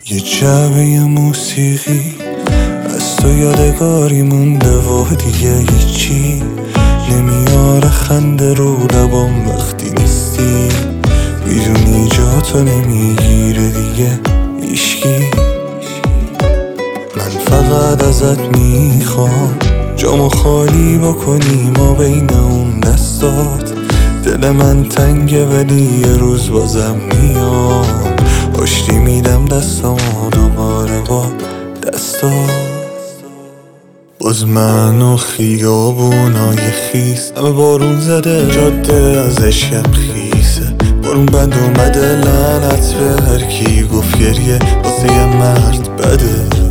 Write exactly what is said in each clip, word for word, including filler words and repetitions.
یه جعبه موسیقی از تو یادگاری مونده و دیگه هیچی نمیاره خنده رو لبام وقتی نیستی. میدونی جا تو نمیگیره دیگه هیشکی. من فقط ازت میخوام جامو خالی بکنی ما بین اون دستات. دل من تنگه ولی یه روز بازم میام آشتی میدم دستامو دوباره با دستات. باز من و خیابونای خیس همه بارون زده جاده ازش یم خیسه. بارون بند اومده لعنت به هر کی گفت گریه واسه یه مرد بده.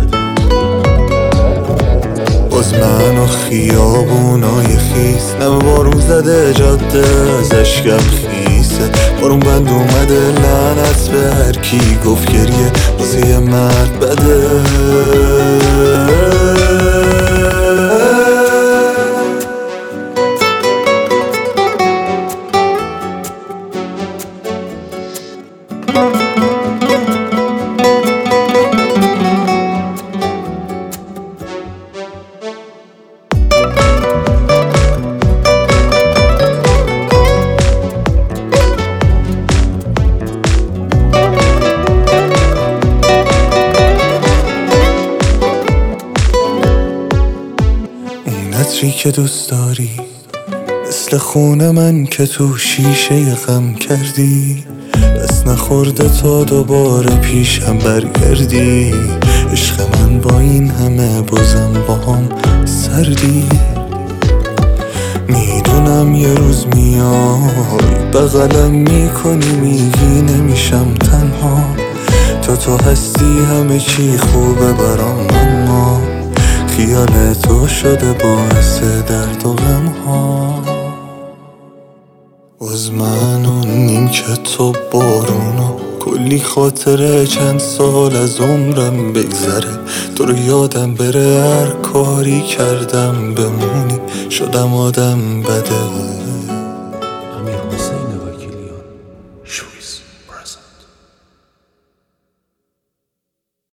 باز من و خیابونای خیس همه بارون زده جاده ازش یم خیسه. بارون بند اومده لعنت به هر کی گفت گریه واسه یه مرد بده. عطری که دوست داری مثل خون من که تو شیشه غم کردی. دست نخورده تا دوباره پیشم برگردی. عشق من با این همه بازم با هم سردی. میدونم یه روز میای بغلم میکنی میگی نمیشم تنها. تا تو هستی همه چی خوبه برام اما خیال تو شده باعث درد و غم ها. باز من و نیم که تو بارونو کلی خاطره چند سال از عمرم بگذره. تو رو یادم بره هر کاری کردم بمونی شدم آدم بده.